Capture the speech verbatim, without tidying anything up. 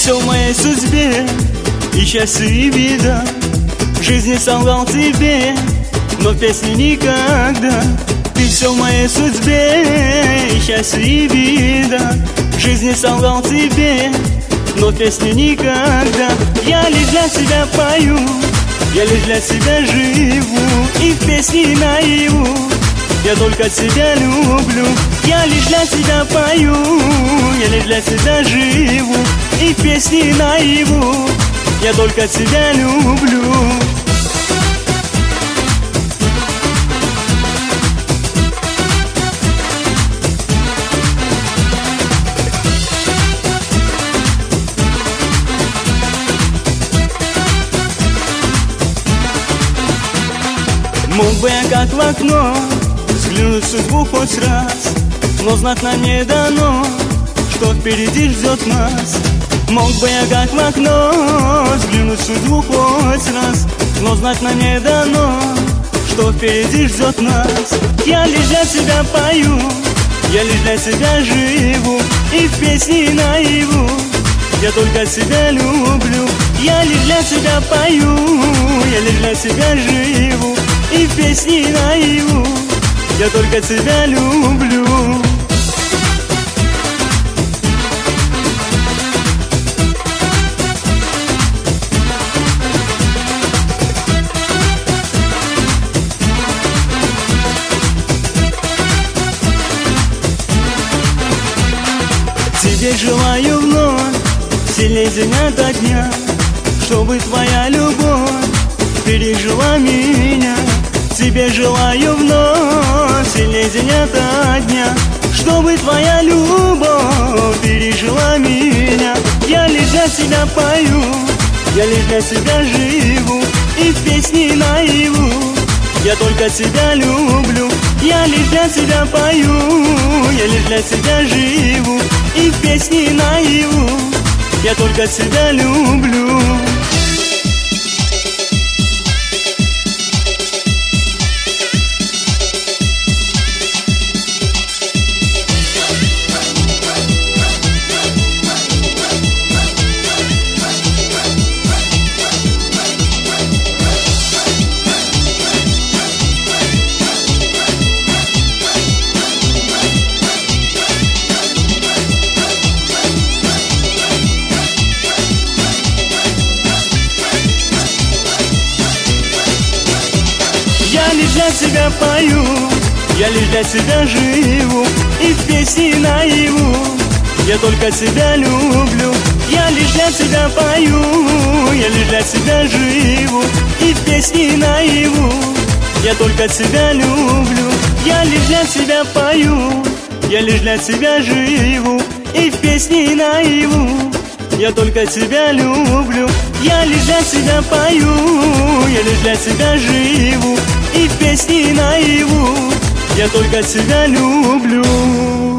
все в моей судьбе, и счастье, и беда. В жизни солгал тебе, но в песне никогда. Ты все в моей судьбе, и счастье, и беда. В жизни солгал тебе, но в песне никогда. Я лишь для тебя пою, я лишь для тебя живу, и в песне наяву я только тебя люблю. Я лишь для тебя пою, я лишь для тебя живу, и в песне наяву я только тебя люблю. Мог бы я как в окно взглянуть в судьбу хоть раз, но знать нам не дано, что впереди ждет нас. Мог бы я как в окно взглянуть в судьбу хоть раз, но знать нам не дано, что впереди ждет нас. Я лишь для тебя пою, я лишь для тебя живу, и в песне наяву я только тебя люблю. Я лишь для тебя пою, я лишь для тебя живу, и в песне наяву я только тебя люблю. Тебе желаю вновь сильней день ото дня, чтобы твоя любовь пережила меня. Тебе желаю вновь сильней день ото дня, чтобы твоя любовь пережила меня. Я лишь для тебя пою, я лишь для тебя живу, и в песне наяву я только тебя люблю. Я лишь для тебя пою, я лишь для тебя живу, и в песне наяву я только тебя люблю. Я лишь для тебя пою, я лишь для тебя живу, и в песне наяву я только тебя люблю. Я лишь для тебя пою, я лишь для тебя живу, и в песне наяву я только тебя люблю. Я лишь для тебя пою, я лишь для тебя живу, и в песне наяву я только тебя люблю. Я лишь для тебя пою, я лишь для тебя живу, и в песне наяву я только тебя люблю.